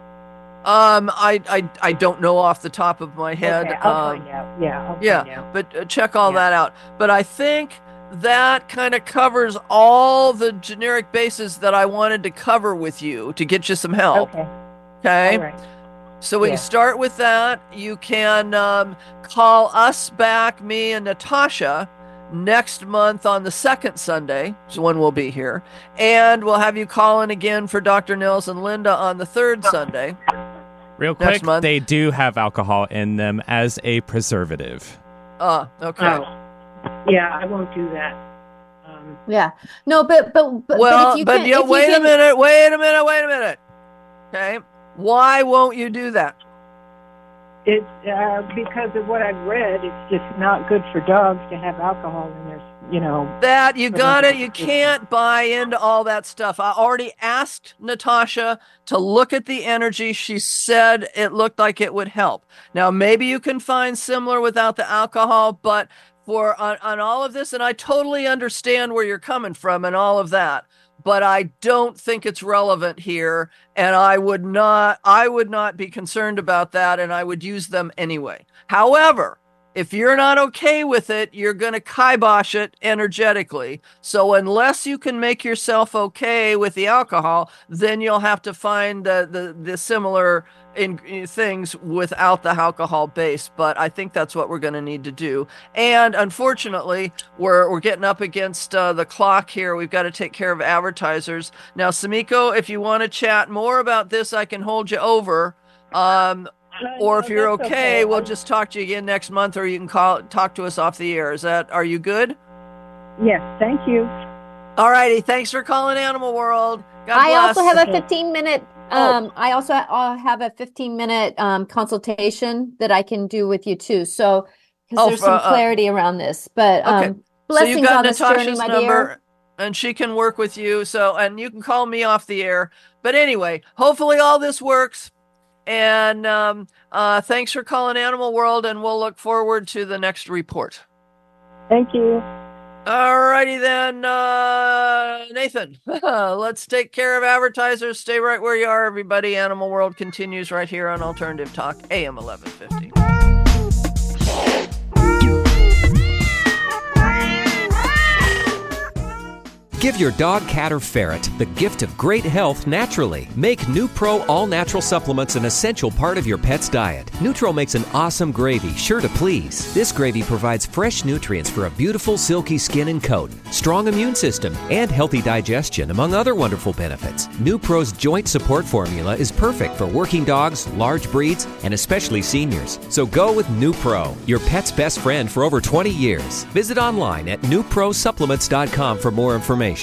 I don't know off the top of my head. Okay, I'll find out. Yeah, I'll find out. But check all that out. But I think that kind of covers all the generic bases that I wanted to cover with you to get you some help. Okay. All right. So we can start with that. You can call us back, me and Natasha, next month on the second Sunday, so when we'll be here. And we'll have you call in again for Dr. Nils and Linda on the third Sunday. Real quick, they do have alcohol in them as a preservative. Okay. Oh. Yeah, I won't do that. Yeah. No, but well, if you but can, wait a minute. Okay. Why won't you do that? It's because of what I've read. It's just not good for dogs to have alcohol in their, That you can't buy into all that stuff. I already asked Natasha to look at the energy. She said it looked like it would help. Now, maybe you can find similar without the alcohol, but for on all of this, and I totally understand where you're coming from and all of that, but I don't think it's relevant here, and I would not be concerned about that, and I would use them anyway. However, if you're not okay with it, you're going to kibosh it energetically. So unless you can make yourself okay with the alcohol, then you'll have to find the similar in things without the alcohol base. But I think that's what we're going to need to do. And unfortunately, we're getting up against the clock here. We've got to take care of advertisers. Now, Sumiko, if you want to chat more about this, I can hold you over. Or if you're okay, we'll just talk to you again next month, or you can talk to us off the air. Are you good? Yes, thank you. All righty. Thanks for calling Animal World. God bless. I also have a 15-minute. I have a 15-minute consultation that I can do with you too. So because there's some clarity around this, but blessings so you got on this Natasha's journey, my number, dear. and she can work with you. So, and you can call me off the air. But anyway, hopefully all this works. And thanks for calling Animal World, and we'll look forward to the next report. Thank you. All righty then, Nathan. Let's take care of advertisers. Stay right where you are, everybody. Animal World continues right here on Alternative Talk, AM 1150. Give your dog, cat, or ferret the gift of great health naturally. Make NuPro all-natural supplements an essential part of your pet's diet. Nutro makes an awesome gravy, sure to please. This gravy provides fresh nutrients for a beautiful, silky skin and coat, strong immune system, and healthy digestion, among other wonderful benefits. NuPro's joint support formula is perfect for working dogs, large breeds, and especially seniors. So go with NuPro, your pet's best friend for over 20 years. Visit online at NuProSupplements.com for more information.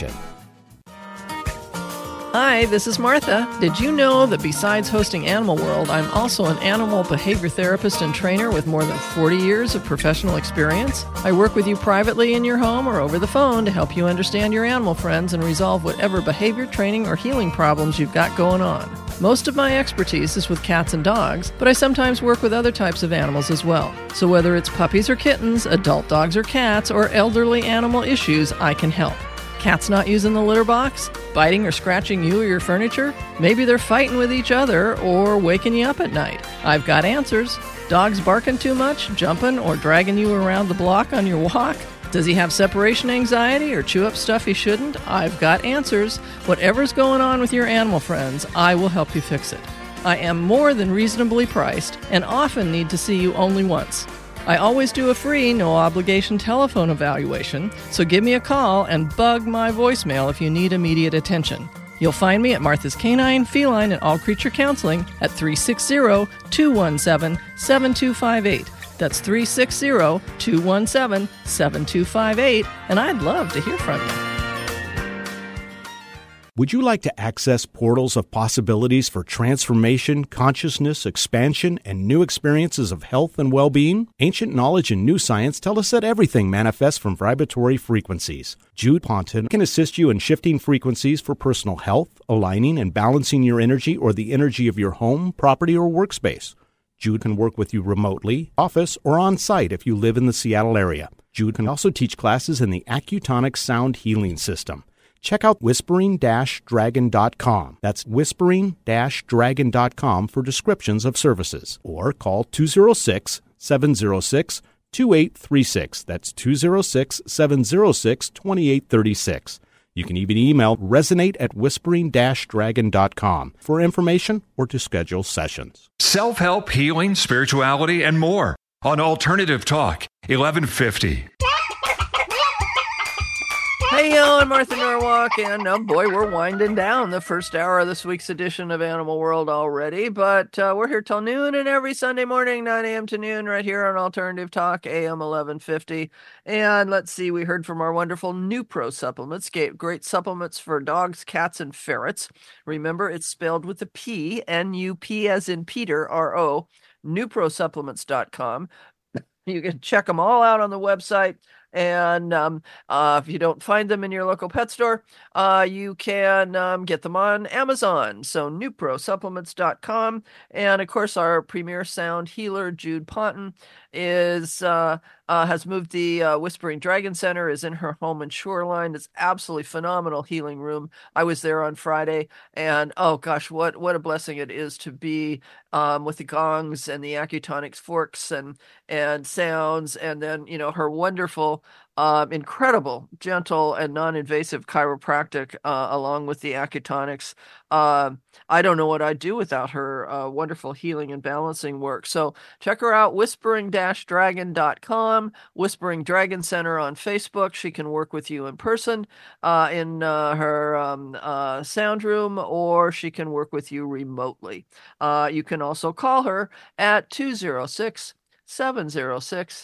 Hi, this is Martha. Did you know that besides hosting Animal World, I'm also an animal behavior therapist and trainer with more than 40 years of professional experience? I work with you privately in your home or over the phone to help you understand your animal friends and resolve whatever behavior training or healing problems you've got going on. Most of my expertise is with cats and dogs, but I sometimes work with other types of animals as well. So whether it's puppies or kittens, adult dogs or cats, or elderly animal issues, I can help. Cats not using the litter box? Biting or scratching you or your furniture? Maybe they're fighting with each other or waking you up at night. I've got answers. Dogs barking too much, jumping, or dragging you around the block on your walk? Does he have separation anxiety or chew up stuff he shouldn't? I've got answers. Whatever's going on with your animal friends, I will help you fix it. I am more than reasonably priced and often need to see you only once. I always do a free, no-obligation telephone evaluation, so give me a call and bug my voicemail if you need immediate attention. You'll find me at Martha's Canine, Feline, and All Creature Counseling at 360-217-7258. That's 360-217-7258, and I'd love to hear from you. Would you like to access portals of possibilities for transformation, consciousness, expansion, and new experiences of health and well-being? Ancient knowledge and new science tell us that everything manifests from vibratory frequencies. Jude Ponton can assist you in shifting frequencies for personal health, aligning and balancing your energy or the energy of your home, property, or workspace. Jude can work with you remotely, office, or on-site if you live in the Seattle area. Jude can also teach classes in the Accutonic Sound Healing System. Check out whispering-dragon.com. That's whispering-dragon.com for descriptions of services. Or call 206-706-2836. That's 206-706-2836. You can even email resonate@whispering-dragon.com for information or to schedule sessions. Self-help, healing, spirituality, and more on Alternative Talk, 1150. Hey, yo, I'm Martha Norwalk, and oh boy, we're winding down the first hour of this week's edition of Animal World already, but we're here till noon, and every Sunday morning, 9 a.m. to noon, right here on Alternative Talk, AM 1150. And let's see, we heard from our wonderful Nupro supplements, great supplements for dogs, cats, and ferrets. Remember, it's spelled with a P, N-U-P as in Peter, R-O, nuprosupplements.com. You can check them all out on the website. And if you don't find them in your local pet store, you can get them on Amazon. So nuprosupplements.com. And of course, our premier sound healer, Jude Ponton, has moved the Whispering Dragon Center, is in her home in Shoreline. It's absolutely phenomenal healing room. I was there on Friday, and oh gosh, what a blessing it is to be with the gongs and the Accutonics forks and sounds, and then her wonderful, incredible, gentle, and non-invasive chiropractic along with the Accutonics. I don't know what I'd do without her wonderful healing and balancing work. So check her out, whispering-dragon.com, Whispering Dragon Center on Facebook. She can work with you in person in her sound room, or she can work with you remotely. You can also call her at 206-706-2836.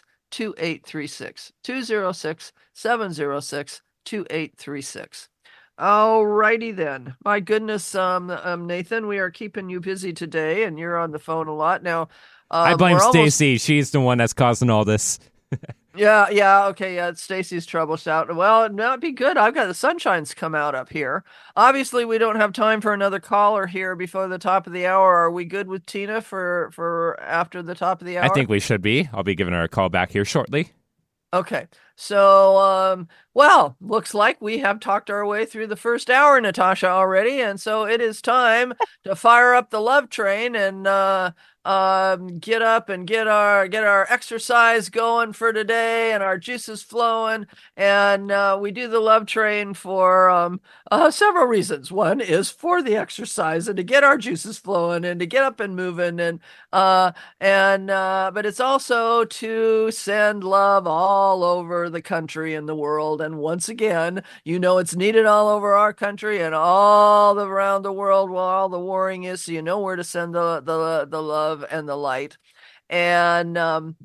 206-706-2836. All righty then. My goodness, Nathan, we are keeping you busy today, and you're on the phone a lot now. I blame Stacy. She's the one that's causing all this. Yeah, okay, it's Stacy's trouble shout. Well, it might be good. I've got the sunshine's come out up here. Obviously, we don't have time for another caller here before the top of the hour. Are we good with Tina for after the top of the hour? I think we should be. I'll be giving her a call back here shortly. Okay, so, well, looks like we have talked our way through the first hour, Natasha, already, and so it is time to fire up the love train and get up and get our exercise going for today and our juices flowing. And we do the love train for several reasons. One is for the exercise and to get our juices flowing and to get up and moving, but it's also to send love all over the country and the world. And once again, it's needed all over our country and all around the world while all the warring is. So you know where to send the love and the light. And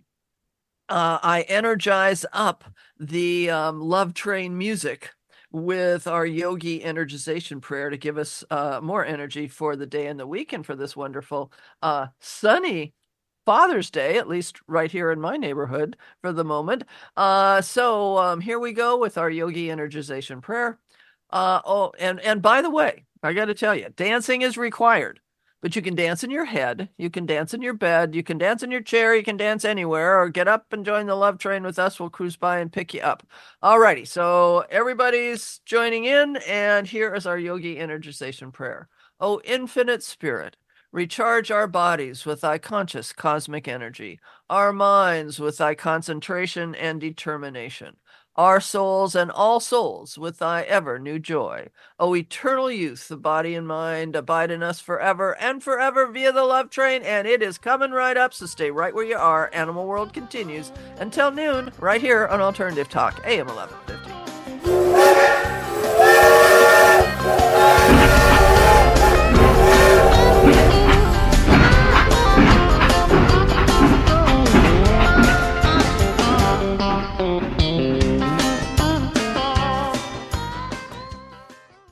I energize up the love train music with our yogi energization prayer to give us more energy for the day and the week and for this wonderful sunny Father's Day, at least right here in my neighborhood for the moment. So here we go with our yogi energization prayer. And by the way, I got to tell you, dancing is required. But you can dance in your head, you can dance in your bed, you can dance in your chair, you can dance anywhere, or get up and join the love train with us. We'll cruise by and pick you up. Alrighty, so everybody's joining in, and here is our yogi energization prayer. O infinite spirit, recharge our bodies with thy conscious cosmic energy, our minds with thy concentration and determination, our souls and all souls with thy ever new joy. O eternal youth, the body and mind abide in us forever and forever via the love train, and it is coming right up, so stay right where you are. Animal World continues until noon, right here on Alternative Talk, AM 1150.